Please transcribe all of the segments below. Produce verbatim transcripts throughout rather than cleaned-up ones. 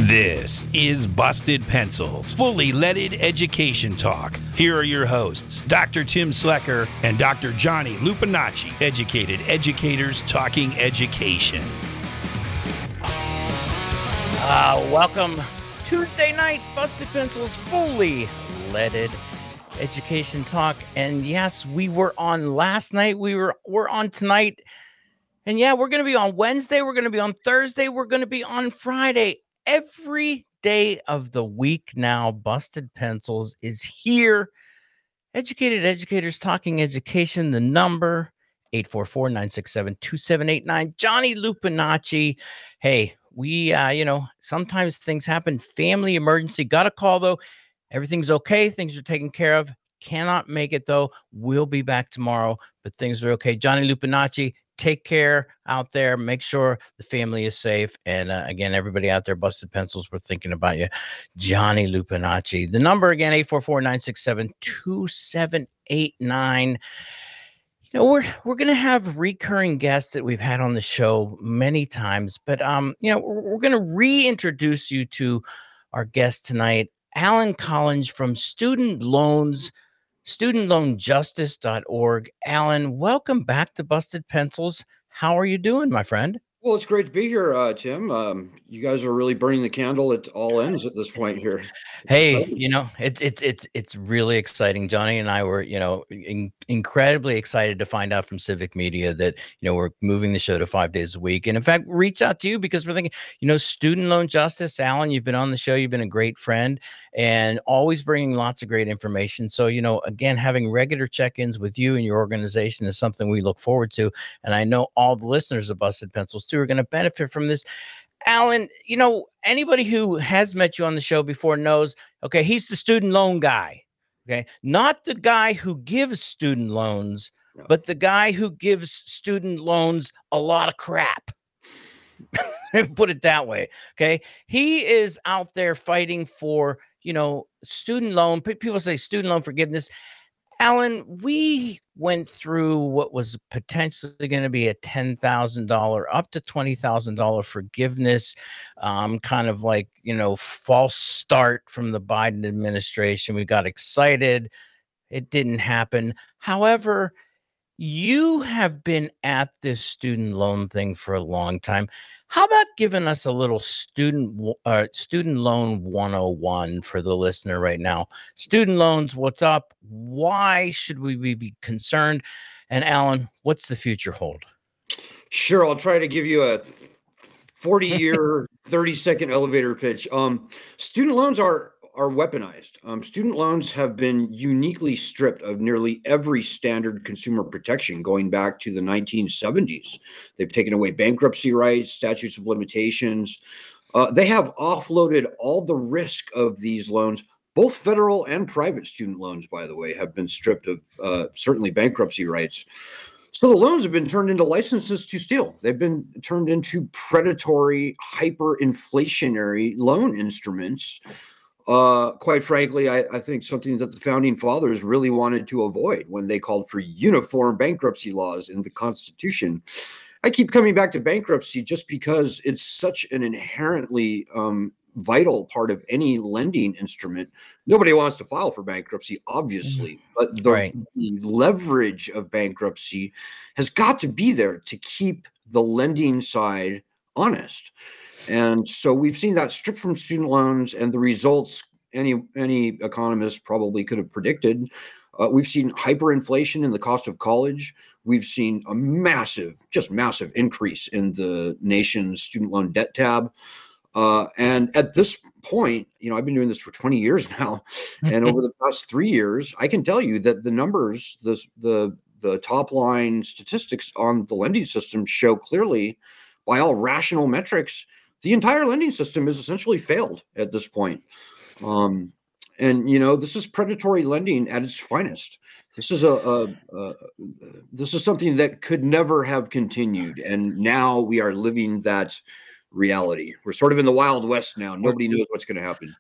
This is Busted Pencils, fully leaded education talk. Here are your hosts, Doctor Tim Slecker and Doctor Johnny Lupinacci, educated educators talking education. Uh, welcome Tuesday night, Busted Pencils, fully leaded education talk. And yes, we were on last night. We were we're on tonight. And yeah, we're going to be on Wednesday. We're going to be on Thursday. We're going to be on Friday. Every day of the week now, Busted Pencils is here. Educated educators talking education. The number eight four four, nine six seven, two seven eight nine. Johnny Lupinacci. Hey, we, uh, you know, sometimes things happen. Family emergency. Got a call, though. Everything's okay. Things are taken care of. Cannot make it, though. We'll be back tomorrow, but things are okay. Johnny Lupinacci, take care out there. Make sure the family is safe. And uh, again, everybody out there, Busted Pencils, we're thinking about you. Johnny Lupinacci. The number again, eight four four, nine six seven, two seven eight nine. You know, we're we're gonna have recurring guests that we've had on the show many times, but um, you know, we're, we're gonna reintroduce you to our guest tonight, Alan Collins from Student Loans, student loan justice dot org. Alan, welcome back to Busted Pencils. How are you doing, my friend? Well, it's great to be here, uh, Tim. Um, you guys are really burning the candle at all ends at this point here. It's Hey, exciting. you know, it's it's it's it's really exciting. Johnny and I were, you know, in, incredibly excited to find out from Civic Media that, you know, we're moving the show to five days a week. And in fact, reach out to you because we're thinking, you know, student loan justice. Alan, you've been on the show. You've been a great friend and always bringing lots of great information. So, you know, again, having regular check-ins with you and your organization is something we look forward to. And I know all the listeners of Busted Pencils too are going to benefit from this. Alan, you know, anybody who has met you on the show before knows, okay, he's the student loan guy, okay? Not the guy who gives student loans, No. but the guy who gives student loans a lot of crap. Put it that way, okay? He is out there fighting for, you know, student loan. Pe- People say student loan forgiveness. Alan, we went through what was potentially going to be a ten thousand dollars up to twenty thousand dollars forgiveness, um, kind of like, you know, false start from the Biden administration. We got excited. It didn't happen. However, you have been at this student loan thing for a long time. How about giving us a little student w- uh, student loan one oh one for the listener right now? Student loans, what's up? Why should we be be concerned? And Alan, what's the future hold? Sure, I'll try to give you a forty-year, thirty-second elevator pitch. Um, student loans are are weaponized. Um, student loans have been uniquely stripped of nearly every standard consumer protection going back to the nineteen seventies. They've taken away bankruptcy rights, statutes of limitations. Uh, they have offloaded all the risk of these loans. Both federal and private student loans, by the way, have been stripped of uh, certainly bankruptcy rights. So the loans have been turned into licenses to steal. They've been turned into predatory, hyperinflationary loan instruments. Uh, quite frankly, I, I think something that the founding fathers really wanted to avoid when they called for uniform bankruptcy laws in the Constitution. I keep coming back to bankruptcy just because it's such an inherently um, vital part of any lending instrument. Nobody wants to file for bankruptcy, obviously, but the, Right. the leverage of bankruptcy has got to be there to keep the lending side honest. And so we've seen that stripped from student loans, and the results any any economist probably could have predicted. Uh, we've seen hyperinflation in the cost of college. We've seen a massive, just massive increase in the nation's student loan debt tab. Uh, and at this point, you know, I've been doing this for twenty years now, and over the past three years, I can tell you that the numbers, the the the top line statistics on the lending system show clearly, by all rational metrics, the entire lending system is essentially failed at this point. Um, and you know, this is predatory lending at its finest. This is a, a, a this is something that could never have continued, and now we are living that reality. We're sort of in the Wild West now. Nobody knows what's going to happen.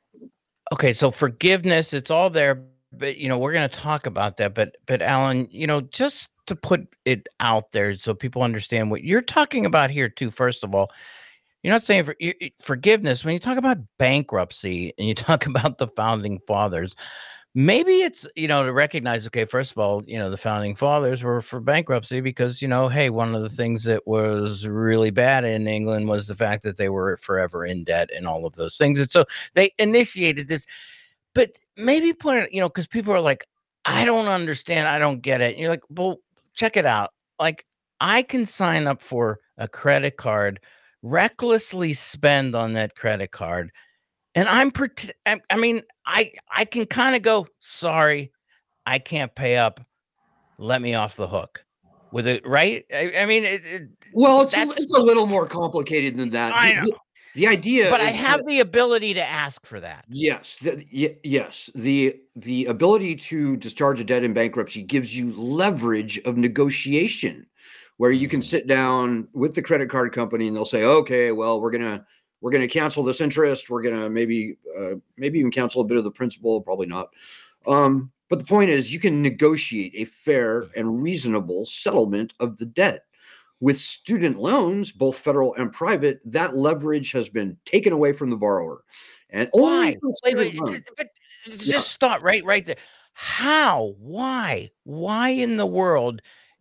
Okay, so forgiveness, it's all there, but you know, we're going to talk about that. But but Alan, you know, just to put it out there so people understand what you're talking about here too. First of all, you're not saying for, you, you- forgiveness. When you talk about bankruptcy and you talk about the founding fathers, maybe it's, you know, to recognize, okay, first of all, you know, the founding fathers were for bankruptcy because, you know, hey, one of the things that was really bad in England was the fact that they were forever in debt and all of those things. And so they initiated this, but maybe put it, you know, because people are like, I don't understand. I don't get it. And you're like, well, check it out. Like, I can sign up for a credit card, recklessly spend on that credit card, and I'm prete I I mean, I I can kinda go, "Sorry, I can't pay up. Let me off the hook." With it, right? I I mean, it it Well, it's a, that's it's a little more complicated than that. I The, know, the, the idea but I is have that the ability to ask for that. yes, the, y- yes, the the ability to discharge a debt in bankruptcy gives you leverage of negotiation, where you can Mm, sit down with the credit card company and they'll say, okay, well, we're gonna we're gonna cancel this interest, we're gonna maybe uh, maybe even cancel a bit of the principal, probably not. Um, but the point is, you can negotiate a fair and reasonable settlement of the debt. With student loans, both federal and private, that leverage has been taken away from the borrower. And only why? for Wait, student wait, loans. just but Yeah. just stop right right there. How? Why? Why in the world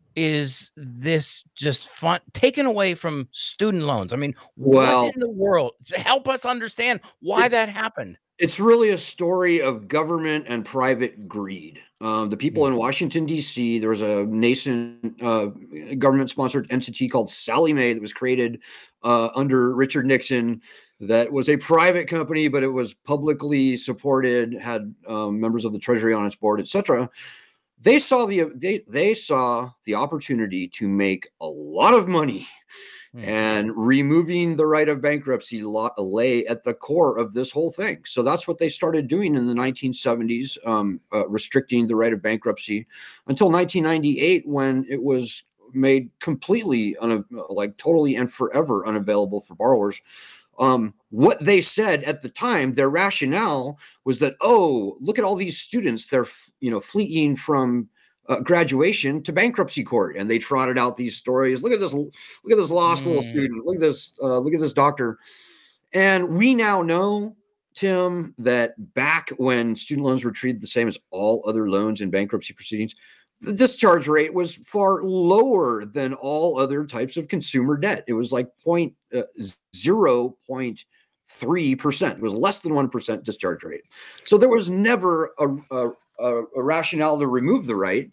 is this just fun taken away from student loans? I mean, what in Well, the world? Help us understand why it's that happened. it's really a story of government and private greed. Um, the people Mm, in Washington, D C, there was a nascent uh, government sponsored entity called Sallie Mae that was created uh, under Richard Nixon. That was a private company, but it was publicly supported, had um, members of the Treasury on its board, et cetera. They saw the they they saw the opportunity to make a lot of money, mm. and removing the right of bankruptcy lay at the core of this whole thing. So that's what they started doing in the nineteen seventies, um, uh, restricting the right of bankruptcy until nineteen ninety-eight, when it was made completely una- like totally and forever unavailable for borrowers. Um, what they said at the time, their rationale was that, oh, look at all these students, they're you know fleeing from uh, graduation to bankruptcy court, and they trotted out these stories. Look at this, look at this law school Mm. student. Look at this, uh, look at this doctor. And we now know, Tim, that back when student loans were treated the same as all other loans in bankruptcy proceedings, the discharge rate was far lower than all other types of consumer debt. It was like point uh, zero point three percent. It was less than one percent discharge rate. So there was never a, a, a, a rationale to remove the right.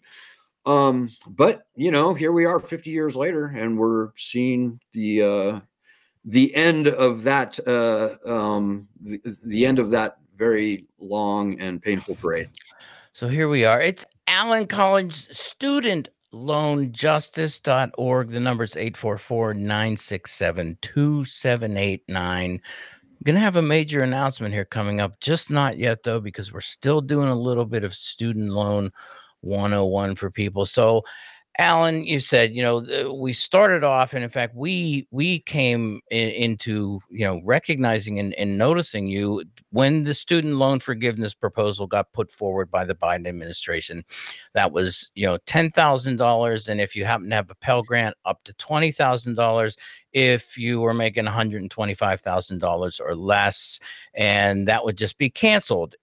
Um, but you know, here we are fifty years later, and we're seeing the uh, the end of that uh, um, the, the end of that very long and painful parade. So here we are. It's Allen College Student Loan Justice dot org. The number is eight four four, nine six seven, two seven eight nine. Going to have a major announcement here coming up. Just not yet, though, because we're still doing a little bit of student loan one oh one for people. So, Alan, you said, you know, th- we started off, and in fact, we we came in, into, you know, recognizing and, and noticing you when the student loan forgiveness proposal got put forward by the Biden administration. That was, you know, ten thousand dollars, and if you happen to have a Pell Grant, up to twenty thousand dollars if you were making one hundred twenty-five thousand dollars or less, and that would just be canceled.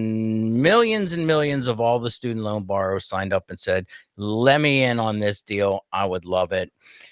And millions and millions of all the student loan borrowers signed up and said, let me in on this deal. I would love it.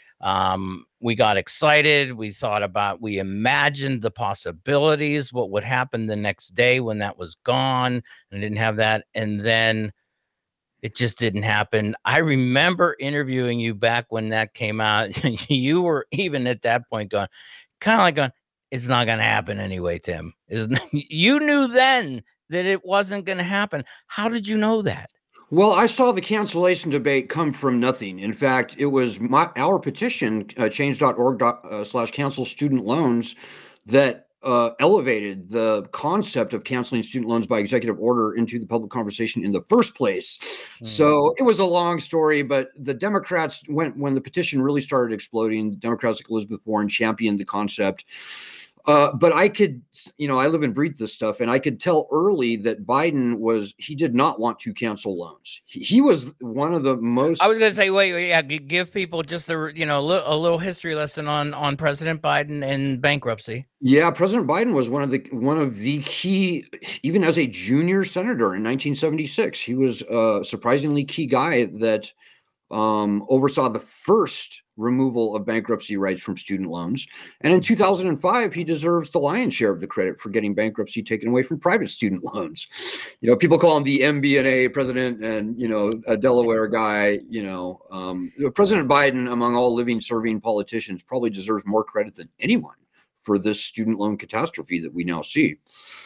Um, we got excited. We thought about, we imagined the possibilities, what would happen the next day when that was gone and didn't have that. And then it just didn't happen. I remember interviewing you back when that came out. You were even at that point going, kind of like going, it's not going to happen anyway, Tim. Isn't you knew then that it wasn't going to happen. How did you know that? Well, I saw the cancellation debate come from nothing. In fact, it was my our petition, uh, change dot org uh, slash cancel student loans, that uh, elevated the concept of canceling student loans by executive order into the public conversation in the first place. Hmm. So it was a long story, but the Democrats, when when the petition really started exploding, Democrats like Elizabeth Warren championed the concept. Uh, but I could, you know, I live and breathe this stuff, and I could tell early that Biden was, he did not want to cancel loans. He, he was one of the most. I was going to say, wait, wait, yeah, give people just the, you know, li- a little history lesson on on President Biden and bankruptcy. Yeah, President Biden was one of the one of the key, even as a junior senator in nineteen seventy-six. He was a surprisingly key guy that um, oversaw the first removal of bankruptcy rights from student loans. And in two thousand five, he deserves the lion's share of the credit for getting bankruptcy taken away from private student loans. You know, people call him the M B N A president and, you know, a Delaware guy. You know, um, President Biden, among all living, serving politicians, probably deserves more credit than anyone for this student loan catastrophe that we now see.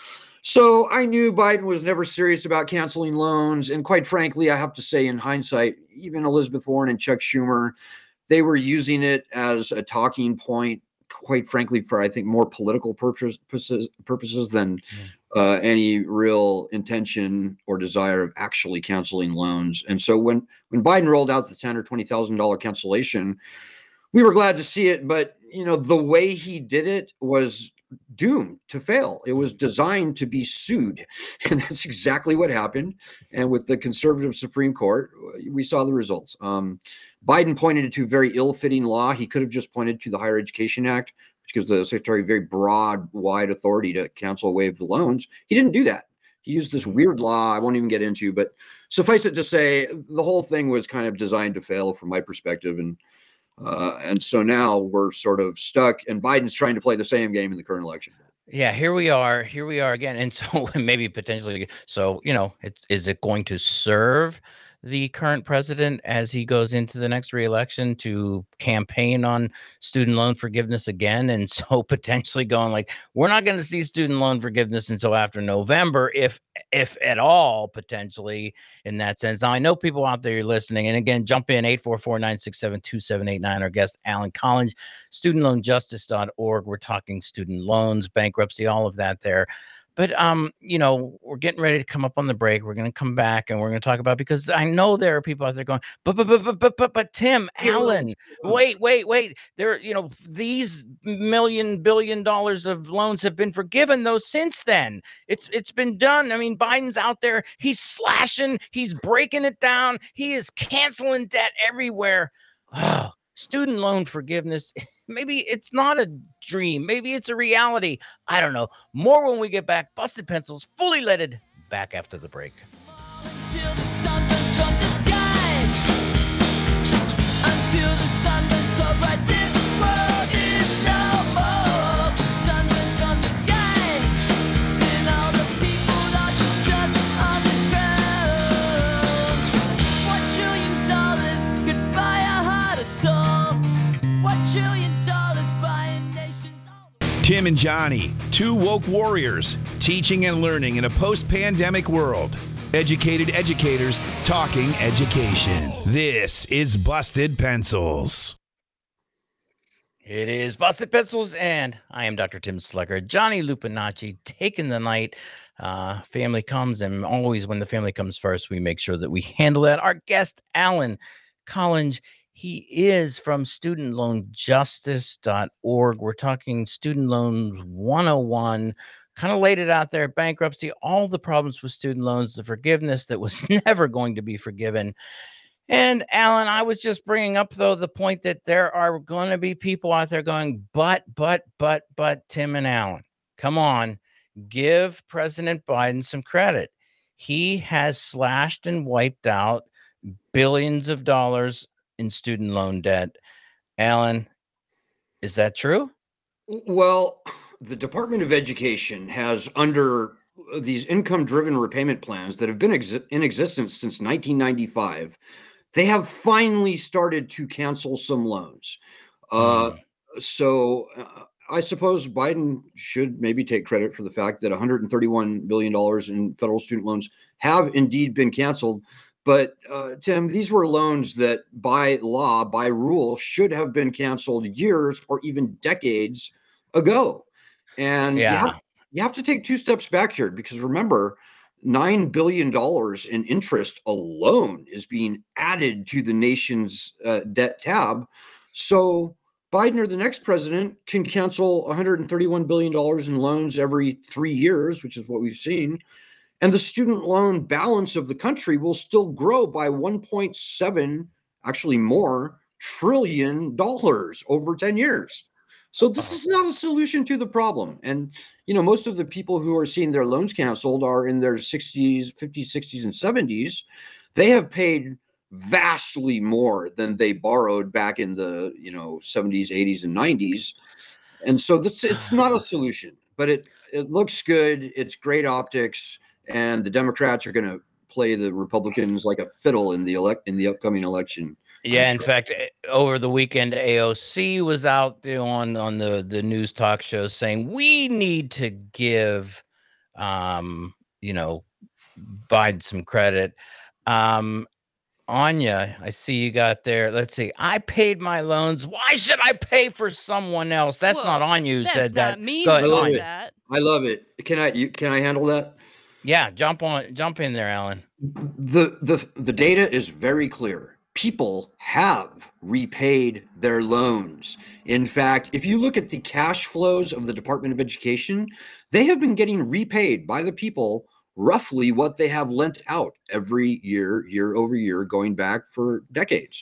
So I knew Biden was never serious about canceling loans. And quite frankly, I have to say in hindsight, even Elizabeth Warren and Chuck Schumer, they were using it as a talking point, quite frankly, for I think more political purposes, purposes than uh, any real intention or desire of actually canceling loans. And so when, when Biden rolled out the ten or twenty thousand dollars cancellation, we were glad to see it. But, you know, the way he did it was doomed to fail. It was designed to be sued. And that's exactly what happened. And with the conservative Supreme Court, we saw the results. Um, Biden pointed to very ill-fitting law. He could have just pointed to the Higher Education Act, which gives the secretary very broad, wide authority to cancel or waive the loans. He didn't do that. He used this weird law I won't even get into, but suffice it to say, the whole thing was kind of designed to fail from my perspective. And Uh, and so now we're sort of stuck, and Biden's trying to play the same game in the current election. Yeah, here we are. Here we are again. And so maybe potentially, so, you know, it's, is it going to serve the current president as he goes into the next reelection to campaign on student loan forgiveness again? And so potentially going like, we're not going to see student loan forgiveness until after November, if if at all, potentially in that sense. Now, I know people out there listening, and again, jump in eight four four, nine six seven, two seven eight nine. Our guest, Alan Collins, student loan justice dot org. We're talking student loans, bankruptcy, all of that there. But, um, you know, we're getting ready to come up on the break. We're going to come back and we're going to talk about, because I know there are people out there going, but, but, but, but, but, but, but Tim, Alan, wait, wait, wait. There, you know, these million, billion dollars of loans have been forgiven though since then. It's, it's been done. I mean, Biden's out there. He's slashing, he's breaking it down. He is canceling debt everywhere. Oh, student loan forgiveness. Maybe it's not a dream. Maybe it's a reality. I don't know. More when we get back. Busted Pencils, fully leaded. Back after the break. Until the sun burns from the sky. Until the sun burns so bright, this world is no more. Sun burns from the sky. And all the people are just, just on the ground. One trillion dollars could buy a heart or soul. One trillion dollars buying nations. Tim and Johnny, two woke warriors, teaching and learning in a post-pandemic world. Educated educators talking education. This is Busted Pencils. It is Busted Pencils, and I am Doctor Tim Slecker. Johnny Lupinacci taking the night. Uh, family comes, and always when the family comes first, we make sure that we handle that. Our guest, Alan Collins, he is from student loan justice dot org. We're talking student loans one oh one. Kind of laid it out there, bankruptcy, all the problems with student loans, the forgiveness that was never going to be forgiven. And Alan, I was just bringing up, though, the point that there are going to be people out there going, but, but, but, but, Tim and Alan, come on, give President Biden some credit. He has slashed and wiped out billions of dollars in student loan debt. Alan, is that true? Well, the Department of Education has, under these income-driven repayment plans that have been ex- in existence since nineteen ninety-five, they have finally started to cancel some loans. Uh, mm. So uh, I suppose Biden should maybe take credit for the fact that one hundred thirty-one billion dollars in federal student loans have indeed been canceled. But uh, Tim, these were loans that by law, by rule, should have been canceled years or even decades ago. And yeah. you, have, you have to take two steps back here, because remember, nine billion dollars in interest alone is being added to the nation's uh, debt tab. So Biden or the next president can cancel one hundred thirty-one billion dollars in loans every three years, which is what we've seen. And the student loan balance of the country will still grow by one point seven, actually more, trillion dollars over ten years. So this is not a solution to the problem. And, you know, most of the people who are seeing their loans canceled are in their sixties, fifties, sixties, and seventies. They have paid vastly more than they borrowed back in the, you know, seventies, eighties, and nineties. And so this it's not a solution, but it it looks good. It's great optics, and the Democrats are going to play the Republicans like a fiddle in the elect in the upcoming election. Yeah, in fact, eh, over the weekend, A O C was out there on on the the news talk shows saying we need to give, um, you know, Biden some credit. Um, Anya, I see you got there. Let's see. I paid my loans. Why should I pay for someone else? That's not Well, Anya who that's said that. not me Go who ahead, I love said it. Anya. that. I love it. Can I you, can I handle that? Yeah, jump on, jump in there, Alan. The the the data is very clear. People have repaid their loans. In fact, if you look at the cash flows of the Department of Education, they have been getting repaid by the people roughly what they have lent out every year, year over year, going back for decades.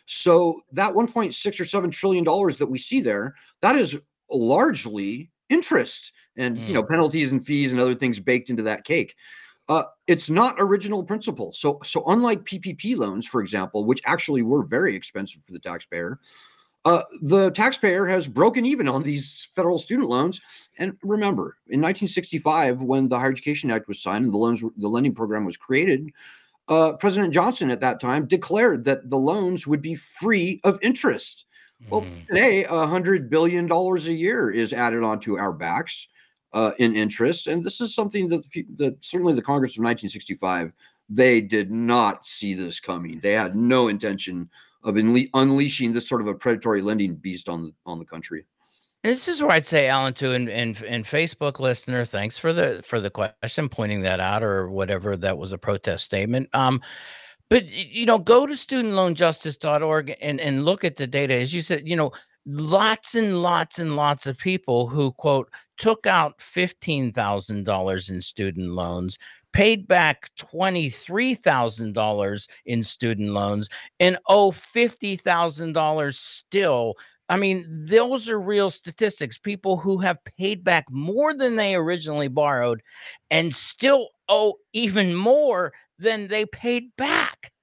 So that one point six or seven trillion dollars that we see there, that is largely interest and you know Mm. penalties and fees and other things baked into that cake. Uh, it's not original principal. So, so unlike P P P loans, for example, which actually were very expensive for the taxpayer, uh, the taxpayer has broken even on these federal student loans. And remember, in nineteen sixty-five, when the Higher Education Act was signed and the loans, the lending program was created, uh, President Johnson at that time declared that the loans would be free of interest. Well, Mm. today, one hundred billion dollars a year is added onto our backs uh, in interest. And this is something that, the, that certainly the Congress of nineteen sixty-five, they did not see this coming. They had no intention of unle- unleashing this sort of a predatory lending beast on the on the country. This is where I'd say, Alan, too, and and and Facebook listener, thanks for the for the question, pointing that out, or whatever that was a protest statement. Um, but y- you know, go to student loan justice dot org and and look at the data. As you said, you know, lots and lots and lots of people who quote took out fifteen thousand dollars in student loans, paid back twenty-three thousand dollars in student loans, and owe fifty thousand dollars still. I mean, those are real statistics. People who have paid back more than they originally borrowed and still owe even more than they paid back.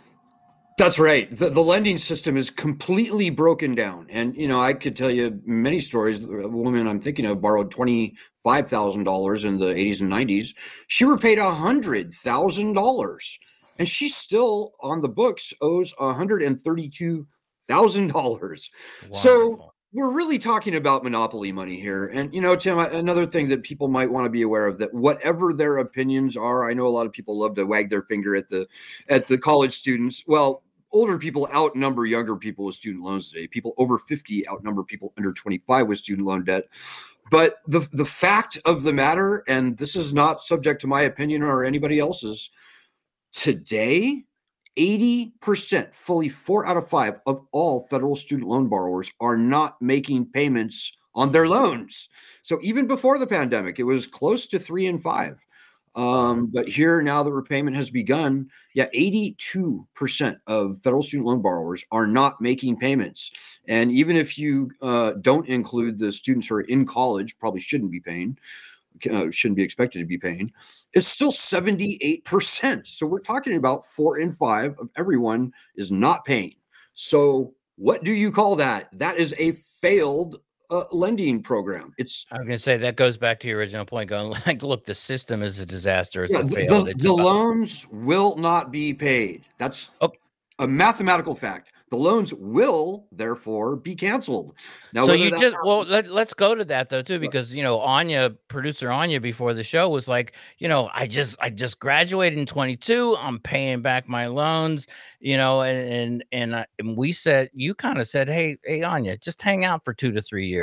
That's right. The, the lending system is completely broken down. And, you know, I could tell you many stories. A woman I'm thinking of borrowed twenty-five thousand dollars in the eighties and nineties. She repaid one hundred thousand dollars. And she still on the books owes one hundred thirty-two thousand dollars. So Wonderful. we're really talking about monopoly money here. And, you know, Tim, another thing that people might want to be aware of, that whatever their opinions are, I know a lot of people love to wag their finger at the at the college students. Well, older people outnumber younger people with student loans today. People over fifty outnumber people under twenty-five with student loan debt. But the, the fact of the matter, and this is not subject to my opinion or anybody else's, today, eighty percent, fully four out of five of all federal student loan borrowers are not making payments on their loans. So even before the pandemic, it was close to three and five. Um, but here, now that repayment has begun, yeah, eighty-two percent of federal student loan borrowers are not making payments. And even if you uh, don't include the students who are in college, probably shouldn't be paying, uh, shouldn't be expected to be paying, it's still seventy-eight percent. So we're talking about four in five of everyone is not paying. So what do you call that? That is a failed uh, lending program. It's I was going to say that goes back to your original point. Going like, look, the system is a disaster. It's yeah, a the, failed. the, It's the about- loans will not be paid. That's Oh. a mathematical fact. The loans will therefore be canceled. Now, so whether you that just happens- well let, let's go to that though too, because you know Anya, producer Anya, before the show was like, you know, I just I just graduated in twenty-two. I'm paying back my loans, you know, and and and, I, and we said, you kind of said, hey hey Anya, just hang out for two to three years.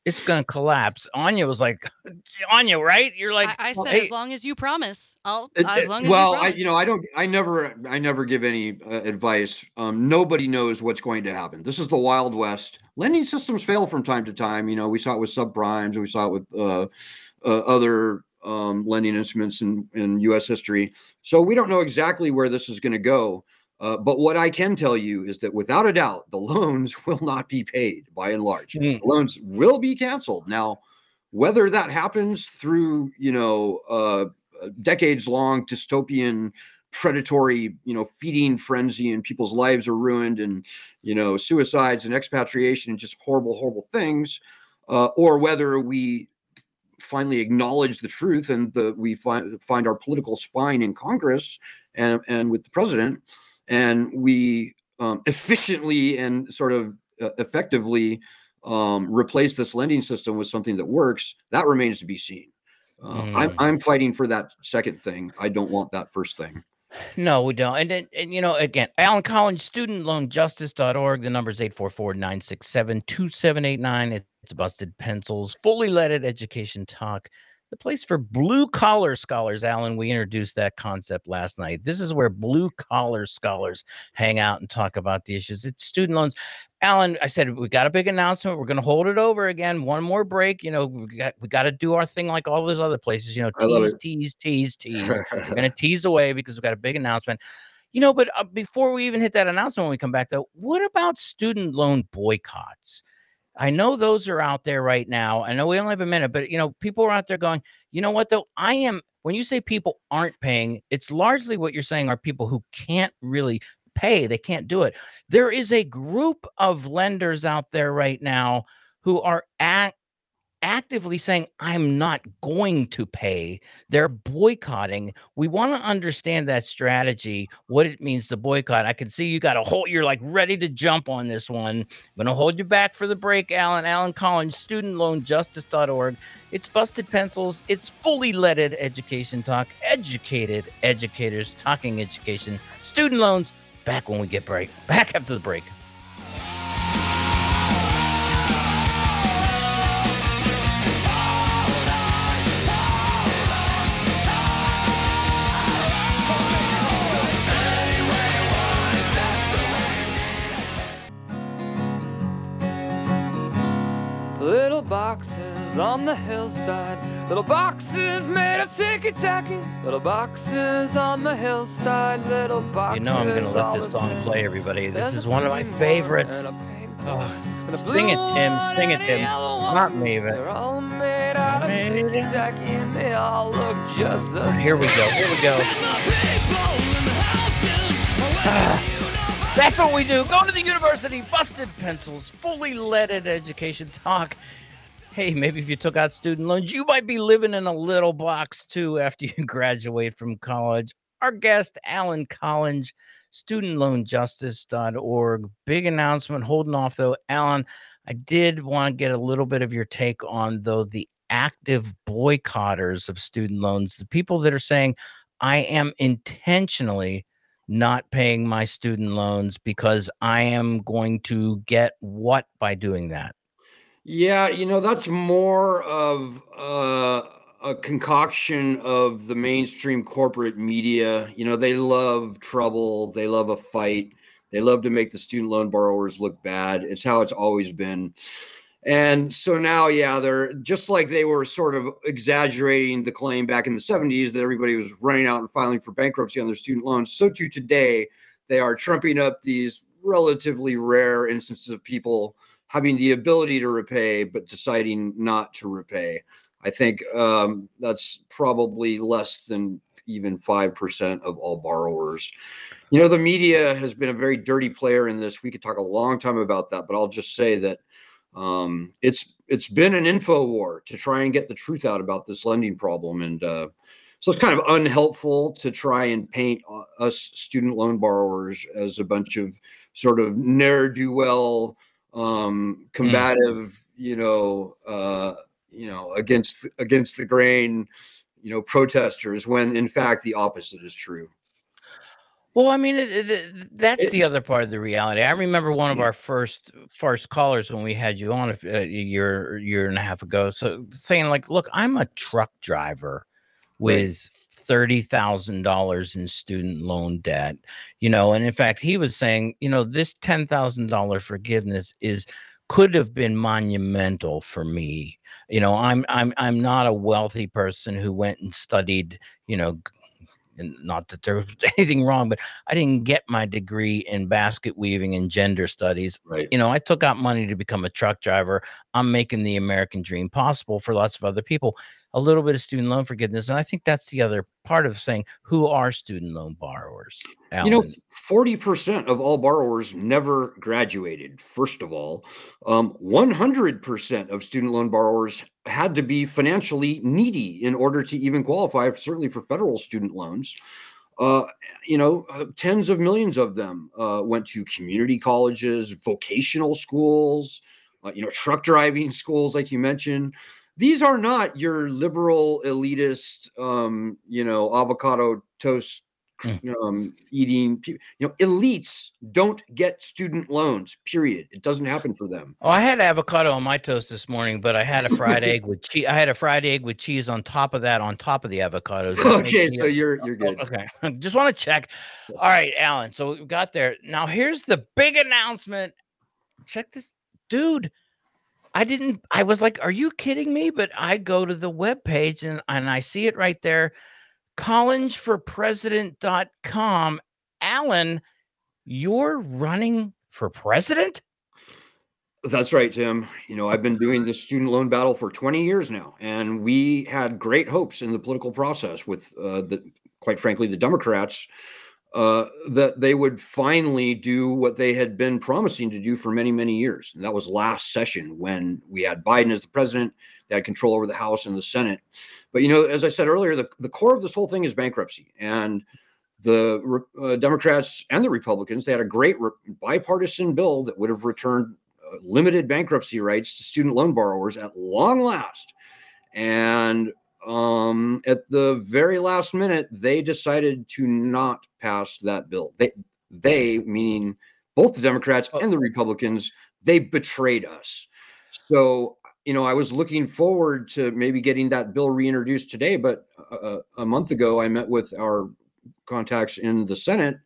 it's going to collapse. Anya was like, Anya, right? You're like, I, I said, hey. as long as you promise, I'll, It- as it- long as well, you I, promise. you know, I don't, I never, I never give any uh, advice. Um, nobody knows what's going to happen. This is the Wild West. Lending systems fail from time to time. You know, we saw it with subprimes, and we saw it with uh, uh, other um, lending instruments in, in U S history. So we don't know exactly where this is going to go. Uh, but what I can tell you is that without a doubt, the loans will not be paid by and large. Mm. The loans will be canceled. Now, whether that happens through, you know, uh, decades long dystopian predatory, you know, feeding frenzy and people's lives are ruined and, you know, suicides and expatriation and just horrible, horrible things, uh, or whether we finally acknowledge the truth and the, we find find our political spine in Congress and, and with the president, and we um, efficiently and sort of uh, effectively um, replace this lending system with something that works, that remains to be seen. Uh, Mm. I'm, I'm fighting for that second thing. I don't want that first thing. No, we don't. And then, and you know, again, Alan Collins, student loan justice dot org. The number is eight four four, nine six seven, two seven eight nine. It's Busted Pencils, fully leaded education talk, the place for blue collar scholars. Alan, we introduced that concept last night. This is where blue collar scholars hang out and talk about the issues. It's student loans. Alan, I said, we got a big announcement. We're going to hold it over again. One more break. You know, we got, we got to do our thing like all those other places, you know, I love tease, it. tease, tease, tease. We're going to tease away because we've got a big announcement. You know, but uh, before we even hit that announcement, when we come back, though, what about student loan boycotts? I know those are out there right now. I know we only have a minute, but, you know, people are out there going, you know what, though? I am, when you say people aren't paying, it's largely what you're saying are people who can't really pay. They can't do it. There is a group of lenders out there right now who are act, actively saying, I'm not going to pay. They're boycotting. We want to understand that strategy, what it means to boycott. I can see you got a whole, you're like ready to jump on this one. I'm going to hold you back for the break, Alan. Alan Collins, student loan justice dot org. It's Busted Pencils. It's fully leaded education talk. Educated educators talking education. Student loans. Back when we get break. Back after the break. Little boxes on the hillside, little boxes made of ticky-tacky, little boxes on the hillside, little boxes. You know I'm gonna let this song play, everybody. This is one of my favorites. Oh, sing it, Tim. Sing it, Tim. Not me, but they're all made out of ticky-tacky and they all look just the same. here we go. Here we go. Ah. That's what we do. Go to the university, Busted Pencils, fully leaded education talk. Hey, maybe if you took out student loans, you might be living in a little box too after you graduate from college. Our guest, Alan Collins, student loan justice dot org. Big announcement holding off, though. Alan, I did want to get a little bit of your take on, though, the active boycotters of student loans, the people that are saying, I am intentionally not paying my student loans because I am going to get what by doing that? Yeah, you know, that's more of uh, a concoction of the mainstream corporate media. You know, they love trouble, they love a fight, they love to make the student loan borrowers look bad. It's how it's always been. And so now, yeah, they're just like they were sort of exaggerating the claim back in the seventies that everybody was running out and filing for bankruptcy on their student loans. So too today, they are trumping up these relatively rare instances of people having the ability to repay, but deciding not to repay. I think um, that's probably less than even five percent of all borrowers. You know, the media has been a very dirty player in this. We could talk a long time about that, but I'll just say that um, it's it's been an info war to try and get the truth out about this lending problem. And uh, so it's kind of unhelpful to try and paint uh, us student loan borrowers as a bunch of sort of ne'er-do-well, um, combative, mm. you know, uh, you know, against against the grain, you know, protesters, when in fact the opposite is true. Well, I mean, it, it, that's It, the other part of the reality. I remember one of our first first callers when we had you on a, a year year and a half ago, so saying like, "Look, I'm a truck driver right. with thirty thousand dollars in student loan debt," you know, and in fact, he was saying, you know, this ten thousand dollar forgiveness is could have been monumental for me. You know, I'm I'm I'm not a wealthy person who went and studied, you know, and not that there was anything wrong, but I didn't get my degree in basket weaving and gender studies. Right. You know, I took out money to become a truck driver. I'm making the American dream possible for lots of other people. A little bit of student loan forgiveness. And I think that's the other part of saying who are student loan borrowers, You know, Alan. forty percent of all borrowers never graduated, first of all. Um, one hundred percent of student loan borrowers had to be financially needy in order to even qualify, certainly for federal student loans. Uh, you know, uh, tens of millions of them uh, went to community colleges, vocational schools, uh, you know, truck driving schools, like you mentioned. These are not your liberal elitist, um, you know, avocado toast Mm. um, eating. You know, elites don't get student loans. Period. It doesn't happen for them. Oh, I had avocado on my toast this morning, but I had a fried egg with cheese. I had a fried egg with cheese on top of that, on top of the avocados. That makes Okay, me so a- you're you're oh, good. okay. Just want to check. All right, Alan. So we got there. Now here's the big announcement. Check this, dude. I didn't, I was like, are you kidding me? But I go to the webpage and, and I see it right there. college for president dot com. Alan, you're running for president? That's right, Tim. You know, I've been doing this student loan battle for twenty years now, and we had great hopes in the political process with uh, the, quite frankly, the Democrats, uh, that they would finally do what they had been promising to do for many, many years. And that was last session when we had Biden as the president, they had control over the House and the Senate. But, you know, as I said earlier, the, the core of this whole thing is bankruptcy. And the uh, Democrats and the Republicans, they had a great re- bipartisan bill that would have returned uh, limited bankruptcy rights to student loan borrowers at long last. And um, at the very last minute, they decided to not pass that bill. They, they meaning both the Democrats and the Republicans, they betrayed us. So, you know, I was looking forward to maybe getting that bill reintroduced today, but uh, a month ago, I met with our contacts in the Senate,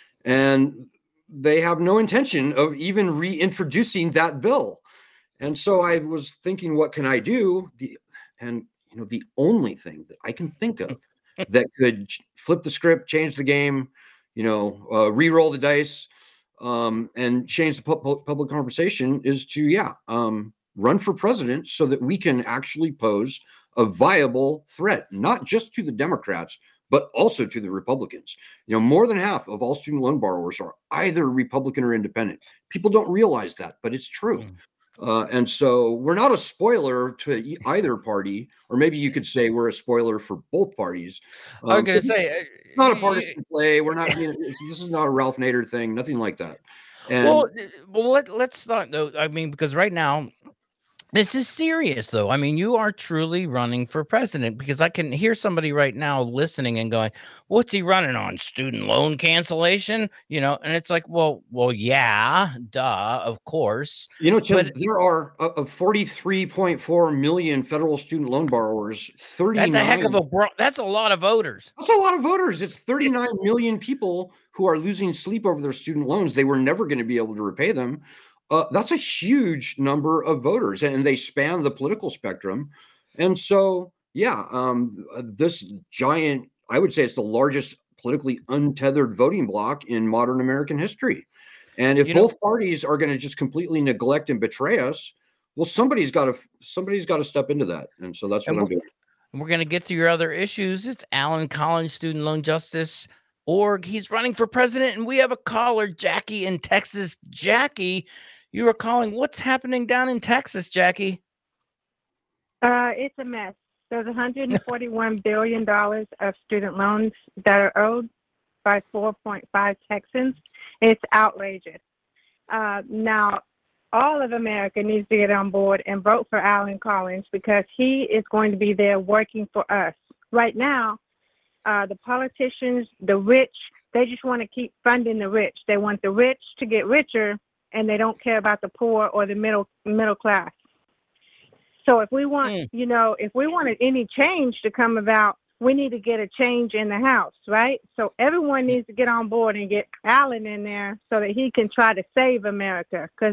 and they have no intention of even reintroducing that bill. And so I was thinking, what can I do? The, and you know, the only thing that I can think of that could flip the script, change the game, you know, uh, re-roll the dice, um, and change the pu- public conversation is to, yeah, um, run for president so that we can actually pose a viable threat, not just to the Democrats, but also to the Republicans. You know, more than half of all student loan borrowers are either Republican or independent. People don't realize that, but it's true. Mm. Uh, and so we're not a spoiler to e- either party, or maybe you could say we're a spoiler for both parties. I was Um, so going to this is say, uh, not a y- partisan play. We're not being, it's- this is not a Ralph Nader thing, nothing like that. And well, uh, well, let, let's start though. I mean, because right now, this is serious, though. I mean, you are truly running for president because I can hear somebody right now listening and going, "What's he running on? Student loan cancellation?" You know, and it's like, well, well, yeah, duh, of course. you know, Tim, But there are uh, of forty-three point four million federal student loan borrowers, that's a heck of thirty-nine a bro- that's a lot of voters. That's a lot of voters. It's thirty-nine million people who are losing sleep over their student loans. They were never going to be able to repay them. Uh, that's a huge number of voters, and they span the political spectrum. And so, yeah, um, uh, this giant, I would say it's the largest politically untethered voting bloc in modern American history. And if You know, both parties are going to just completely neglect and betray us, well, somebody's got to somebody's got to step into that. And so that's and what I'm we're, doing. we're going to get to your other issues. It's Alan Collins, Student Loan Justice Org. He's running for president, and we have a caller, Jackie in Texas. Jackie, you are calling. What's happening down in Texas, Jackie? Uh, it's a mess. There's one hundred forty-one billion dollars of student loans that are owed by four point five Texans. It's outrageous. Uh, now, all of America needs to get on board and vote for Alan Collins because he is going to be there working for us. Right now, uh, the politicians, the rich, They just want to keep funding the rich. They want the rich to get richer, and they don't care about the poor or the middle middle class. So if we want, mm. you know, if we wanted any change to come about, we need to get a change in the House, right? So everyone needs to get on board and get Alan in there so that he can try to save America. Because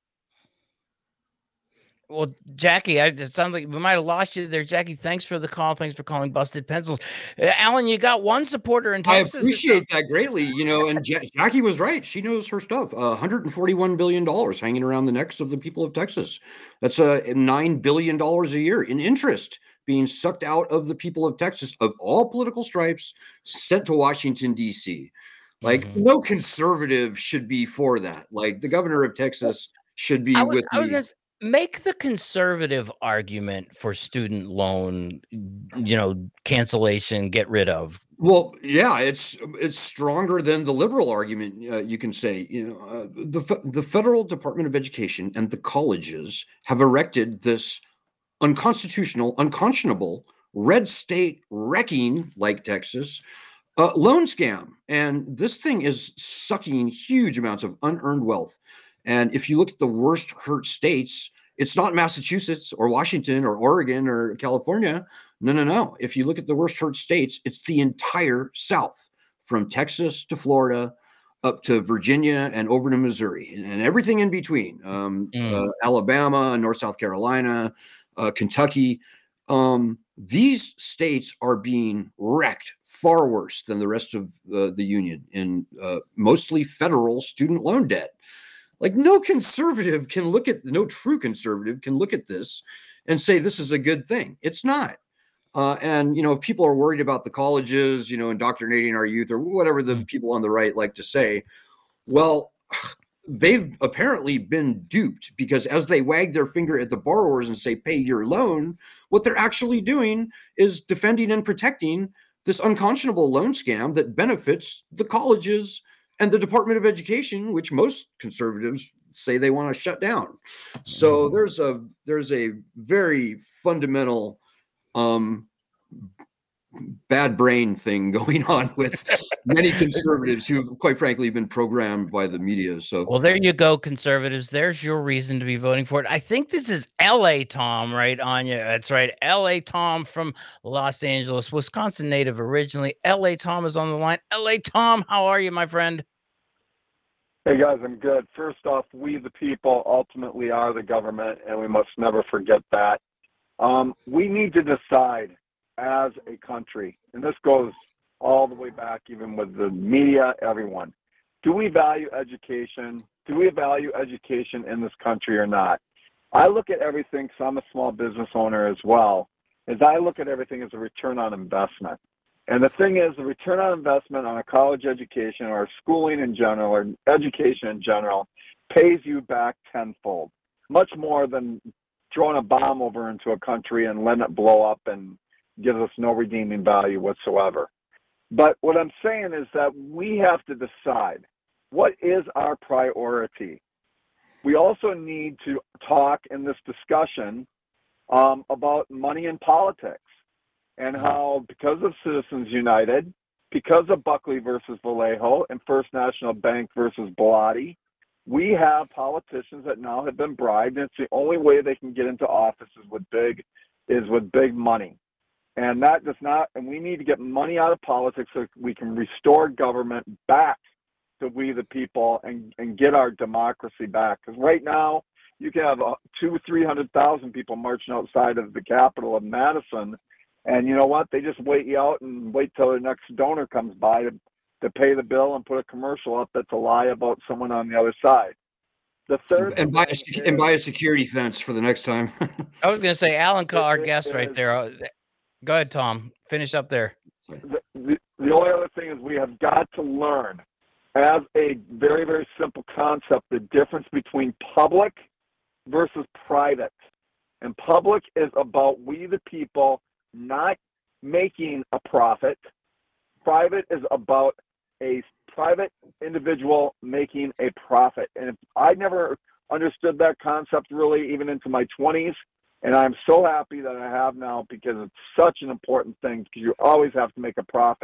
Well, Jackie, I, it sounds like we might have lost you there. Jackie, thanks for the call. Thanks for calling Busted Pencils. Uh, Alan, you got one supporter in Texas. I appreciate that greatly. You know, and ja- Jackie was right. She knows her stuff. Uh, one hundred forty-one billion dollars hanging around the necks of the people of Texas. That's uh, nine billion dollars a year in interest being sucked out of the people of Texas of all political stripes, sent to Washington, D C. Like, mm-hmm. no conservative should be for that. Like, the governor of Texas should be was, with I was me. Gonna, make the conservative argument for student loan, you know, cancellation, get rid of. Well, yeah, it's it's stronger than the liberal argument. Uh, you can say, you know, uh, the the Federal Department of Education and the colleges have erected this unconstitutional, unconscionable red state wrecking, like Texas, uh, loan scam, and this thing is sucking huge amounts of unearned wealth. And if you look at the worst hurt states, it's not Massachusetts or Washington or Oregon or California. No, no, no. If you look at the worst hurt states, it's the entire South, from Texas to Florida, up to Virginia and over to Missouri, and, and everything in between. Um, mm. uh, Alabama, North South Carolina, uh, Kentucky. Um, these states are being wrecked far worse than the rest of uh, the union in uh, mostly federal student loan debt. Like, no conservative can look at, no true conservative can look at this and say this is a good thing. It's not. Uh, and, you know, if people are worried about the colleges, you know, indoctrinating our youth or whatever the people on the right like to say, well, they've apparently been duped, because as they wag their finger at the borrowers and say, pay your loan, what they're actually doing is defending and protecting this unconscionable loan scam that benefits the colleges and the Department of Education, which most conservatives say they want to shut down. So there's a there's a very fundamental um, bad brain thing going on with many conservatives who have, quite frankly, been programmed by the media. So, well, there you go, conservatives. There's your reason to be voting for it. I think this is L A Tom, right, Anya? That's right, L A Tom from Los Angeles, Wisconsin native originally. L A Tom is on the line. L A Tom, how are you, my friend? Hey guys, I'm good. First off, we the people ultimately are the government, and we must never forget that. Um, we need to decide as a country, and this goes all the way back even with the media, everyone. Do we value education? Do we value education in this country or not? I look at everything, because I'm a small business owner as well, as I look at everything as a return on investment. And the thing is, the return on investment on a college education or schooling in general or education in general pays you back tenfold, much more than throwing a bomb over into a country and letting it blow up and gives us no redeeming value whatsoever. But what I'm saying is that we have to decide, what is our priority? We also need to talk in this discussion um, about money in politics. And how, because of Citizens United, because of Buckley versus Vallejo and First National Bank versus Bellotti, we have politicians that now have been bribed, and it's the only way they can get into office is with big, is with big money. And that does not, and we need to get money out of politics so we can restore government back to we the people and, and get our democracy back. Because right now, you can have uh, two, three hundred thousand people marching outside of the Capitol of Madison. And you know what? They just wait you out and wait till the next donor comes by to, to pay the bill and put a commercial up that's a lie about someone on the other side. The third and buy a is, and buy a security fence for the next time. I was going to say, Alan, call our guest is, right there. Go ahead, Tom. Finish up there. The, the, the only other thing is we have got to learn, as a very, very simple concept, the difference between public versus private. And public is about we the people not making a profit. Private is about a private individual making a profit. And if I never understood that concept really even into my twenties, and I'm so happy that I have now, because it's such an important thing, because you always have to make a profit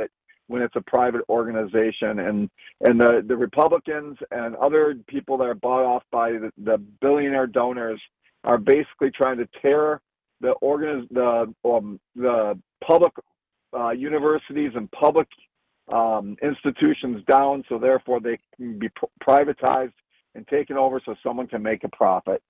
when it's a private organization. And and the, the Republicans and other people that are bought off by the, the billionaire donors are basically trying to tear the organiz- the um, the public uh, universities and public um, institutions down, so therefore they can be pr- privatized and taken over so someone can make a profit.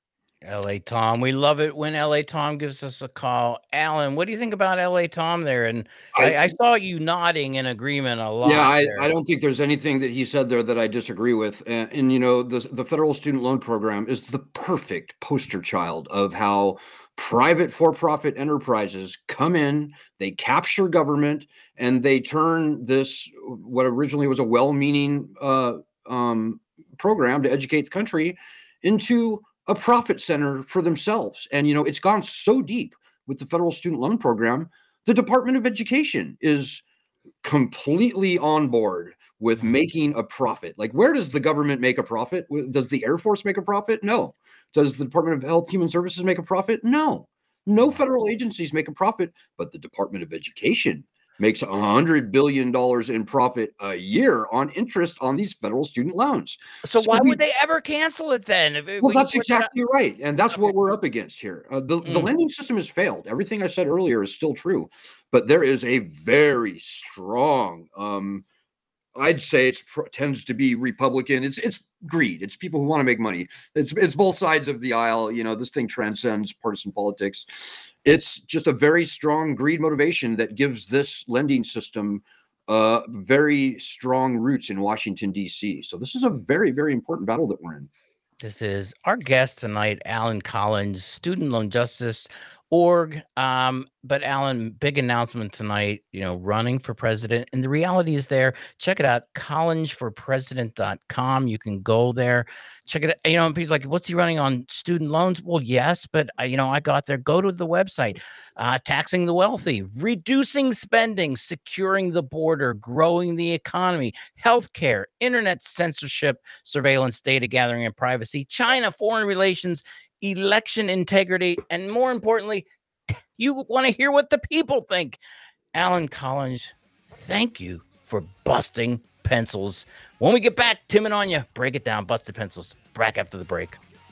L A Tom, we love it when L A Tom gives us a call. Alan, what do you think about L A Tom there? And I, I, I saw you nodding in agreement a lot. Yeah, I, there. I don't think there's anything that he said there that I disagree with. And, and you know, the the federal student loan program is the perfect poster child of how private for-profit enterprises come in, they capture government, and they turn this what originally was a well-meaning uh, um, program to educate the country into a profit center for themselves. And, you know, it's gone so deep with the federal student loan program. The Department of Education is completely on board with making a profit. Like, where does the government make a profit? Does the Air Force make a profit? No. Does the Department of Health Human Services make a profit? No. No federal agencies make a profit, but the Department of Education makes one hundred billion dollars in profit a year on interest on these federal student loans. So, So why we- would they ever cancel it then? If it- Well, we that's put it up- exactly right. And that's what we're up against here. Uh, the, the Mm. lending system has failed. Everything I said earlier is still true, but there is a very strong, um, I'd say it tends to be Republican. It's it's greed. It's people who want to make money. It's it's both sides of the aisle. You know, this thing transcends partisan politics. It's just a very strong greed motivation that gives this lending system uh, very strong roots in Washington, D C. So this is a very, very important battle that we're in. This is our guest tonight, Alan Collins, student loan justice org. Um, but Alan, big announcement tonight, you know, running for president. And the reality is there. Check it out, collins for president dot com. You can go there, check it out. You know, and people are like, what's he running on, student loans? Well, yes, but uh, you know, I got there. Go to the website. Uh, taxing the wealthy, reducing spending, securing the border, growing the economy, healthcare, internet censorship, surveillance, data gathering and privacy, China, foreign relations, election integrity, and more importantly, you want to hear what the people think. Alan Collins, thank you for busting pencils. When we get back, Tim and Anya break it down. Busted pencils. Back after the break.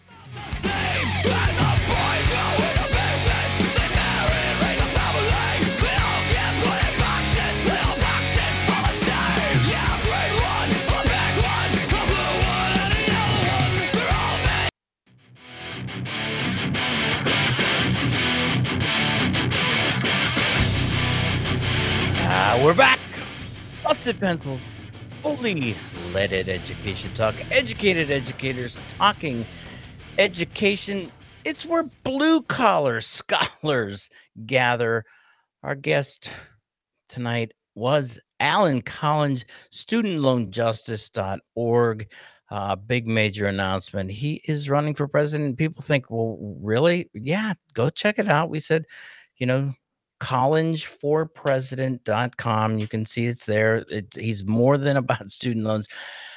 Uh, we're back. Busted pencils. Fully leaded education talk. Educated educators talking education. It's where blue collar scholars gather. Our guest tonight was Alan Collins, student loan justice dot org. Uh, big major announcement. He is running for president. People think, well, really? Yeah, go check it out. We said, you know, collins for president dot com. You can see it's there. It, he's more than about student loans.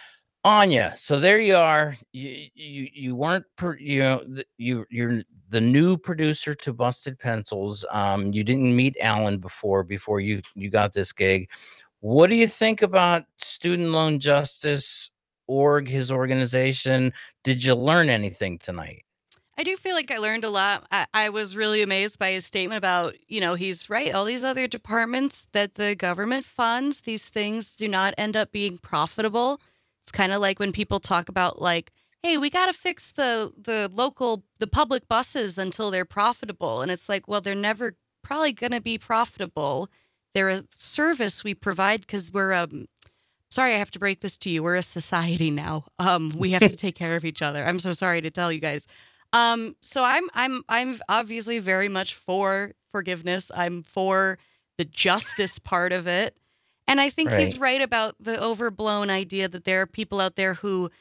Anya, so there you are. You you, you weren't, per, you know, the, you you're the new producer to Busted Pencils. Um, you didn't meet Alan before before you you got this gig. What do you think about student loan justice org, his organization? Did you learn anything tonight? I do feel like I learned a lot. I, I was really amazed by his statement about, you know, he's right. All these other departments that the government funds, these things do not end up being profitable. It's kind of like when people talk about like, hey, we got to fix the the local, the public buses until they're profitable. And it's like, well, they're never probably going to be profitable. They're a service we provide because we're um sorry, I have to break this to you. We're a society now. Um, we have to take care of each other. I'm so sorry to tell you guys. Um, so I'm I'm I'm obviously very much for forgiveness. I'm for the justice part of it. And I think Right. he's right about the overblown idea that there are people out there who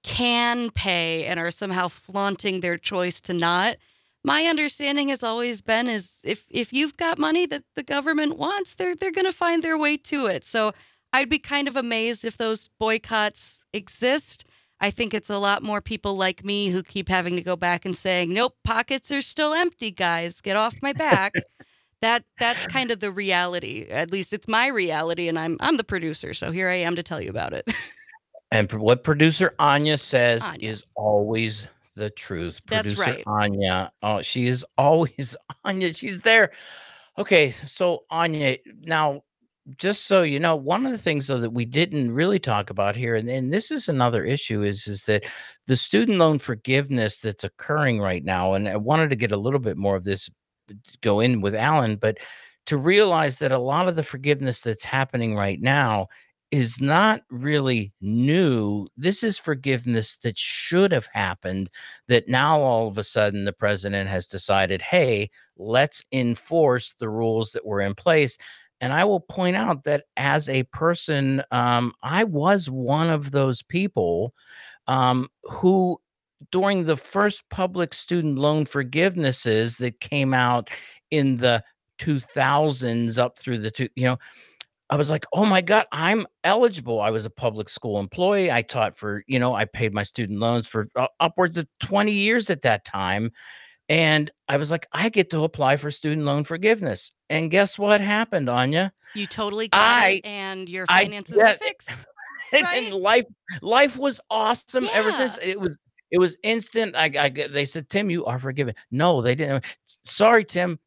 can pay and are somehow flaunting their choice to not. My understanding has always been is if if you've got money that the government wants, they're they're going to find their way to it. So I'd be kind of amazed if those boycotts exist. I think it's a lot more people like me who keep having to go back and saying, nope, pockets are still empty, guys. Get off my back. That that's kind of the reality. At least it's my reality, and I'm I'm the producer, so here I am to tell you about it. And pr- what producer Anya says Anya. is always the truth. That's Producer right. Anya, oh, she is always Anya. She's there. Okay, so Anya, now just so you know, one of the things though that we didn't really talk about here, and, and this is another issue, is is that the student loan forgiveness that's occurring right now, and I wanted to get a little bit more of this go in with Alan, but to realize that a lot of the forgiveness that's happening right now is not really new. This is forgiveness that should have happened, that now all of a sudden the president has decided, hey, let's enforce the rules that were in place. And I will point out that as a person, um, I was one of those people um, who, during the first public student loan forgivenesses that came out in the two thousands up through the two, you know, I was like, "Oh my god, I'm eligible." I was a public school employee. I taught for, you know, I paid my student loans for uh, upwards of twenty years at that time. And I was like, "I get to apply for student loan forgiveness." And guess what happened, Anya? You totally got I it, and your I finances are get fixed, and, right? and life life was awesome ever Yeah. since. It was it was instant. I, I get- they said, "Tim, you are forgiven." No, they didn't. "S- Sorry, Tim,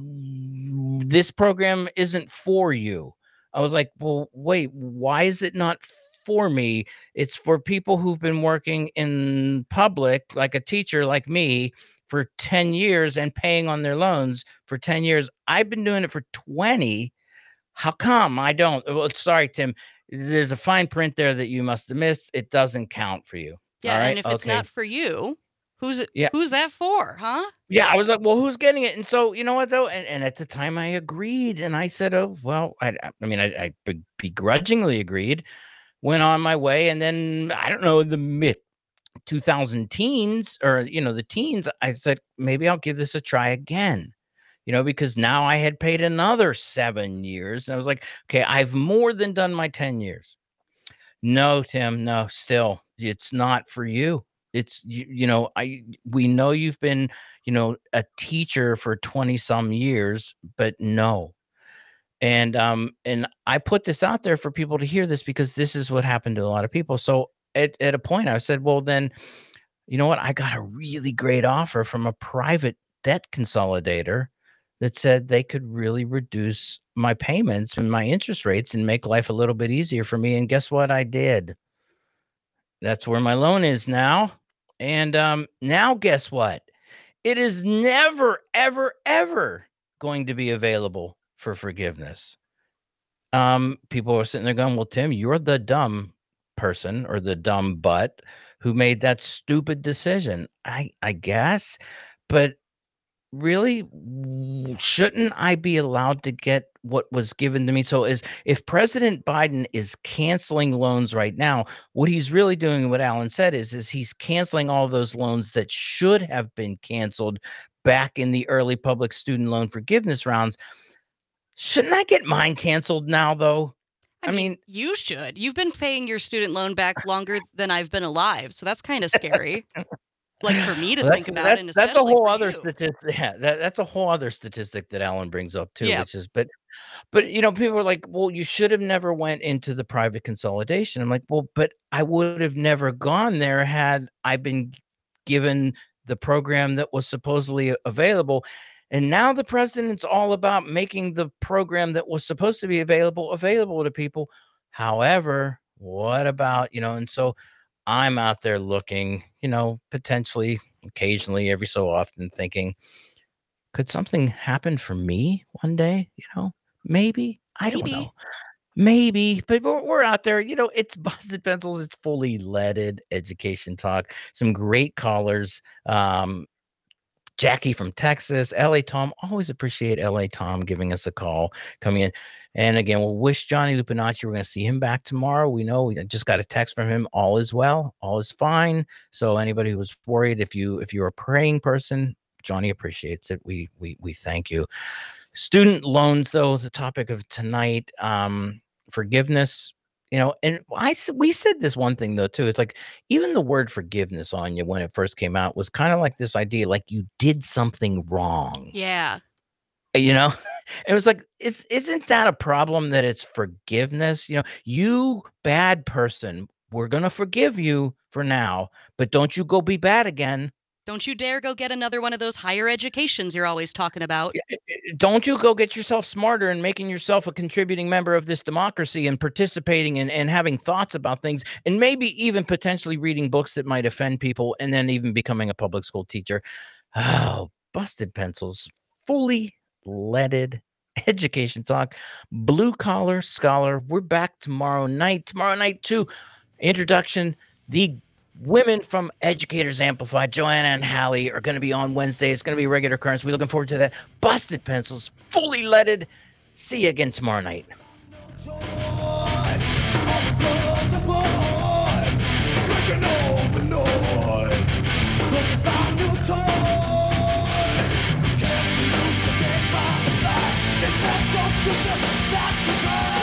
this program isn't for you. I was like, well, wait, why is it not for me? It's for people who've been working in public, like a teacher like me, for ten years and paying on their loans for ten years. I've been doing it for twenty. How come I don't? Well, sorry, Tim. There's a fine print there that you must have missed. It doesn't count for you. All Yeah, and right. if it's Okay. not for you, who's it Yeah. who's that for, huh? Yeah. I was like, well, who's getting it? And so, you know what, though? And, and at the time I agreed and I said, oh, well, I, I I mean, I, I be- begrudgingly agreed, went on my way. And then I don't know, in the mid two thousand teens or, you know, the teens, I said, maybe I'll give this a try again. You know, because now I had paid another seven years. And I was like, okay, I've more than done my ten years. No, Tim, no, still, it's not for you. It's you, you know, I we know you've been, you know, a teacher for twenty some years, but no. And um and I put this out there for people to hear this because this is what happened to a lot of people. So at, at a point I said, well, then, you know what? I got a really great offer from a private debt consolidator that said they could really reduce my payments and my interest rates and make life a little bit easier for me. And guess what? I did. That's where my loan is now. And um, now, guess what? It is never, ever, ever going to be available for forgiveness. Um, people are sitting there going, well, Tim, you're the dumb person or the dumb butt who made that stupid decision. I, I guess, but really, w- shouldn't I be allowed to get what was given to me? So, is if President Biden is canceling loans right now, what he's really doing, what Alan said, is is he's canceling all those loans that should have been canceled back in the early public student loan forgiveness rounds. Shouldn't I get mine canceled now, though? I I mean, mean, you should. You've been paying your student loan back longer than I've been alive, so that's kind of scary. Like for me to well, think that's about, that's and that's a especially whole for other you. statistic. Yeah, that, that's a whole other statistic that Alan brings up too, Yeah. which is, but But, you know, people are like, "Well, you should have never went into the private consolidation." I'm like, "Well, but I would have never gone there had I been given the program that was supposedly a- available." And now the president's all about making the program that was supposed to be available available to people. However, what about, you know, and so I'm out there looking, you know, potentially occasionally every so often thinking, could something happen for me one day? You know, maybe. I don't Maybe. know. Maybe, but we're, we're out there. You know, it's Busted Pencils. It's fully leaded education talk. Some great callers. Um, Jackie from Texas, L A Tom. Always appreciate L A Tom giving us a call, coming in. And again, we'll wish Johnny Lupinacci. We're going to see him back tomorrow. We know we just got a text from him. All is well. All is fine. So anybody who was worried, if you if you're a praying person, Johnny appreciates it. We we we thank you. Student loans, though, the topic of tonight, um, forgiveness. You know, and I s- we said this one thing though too. It's like even the word forgiveness on you when it first came out was kind of like this idea, like you did something wrong. Yeah. You know, it was like, is isn't that a problem that it's forgiveness? You know, you bad person, we're gonna forgive you for now, but don't you go be bad again. Don't you dare go get another one of those higher educations you're always talking about. Yeah, eh, eh, don't you go get yourself smarter and making yourself a contributing member of this democracy and participating and, and having thoughts about things and maybe even potentially reading books that might offend people and then even becoming a public school teacher. Oh, busted pencils, fully leaded education talk, blue collar scholar. We're back tomorrow night. Tomorrow night, too. Introduction. The women from Educators Amplified, Joanna and Hallie, are going to be on Wednesday. It's going to be a regular occurrence. We're looking forward to that. Busted pencils, fully leaded. See you again tomorrow night. That's a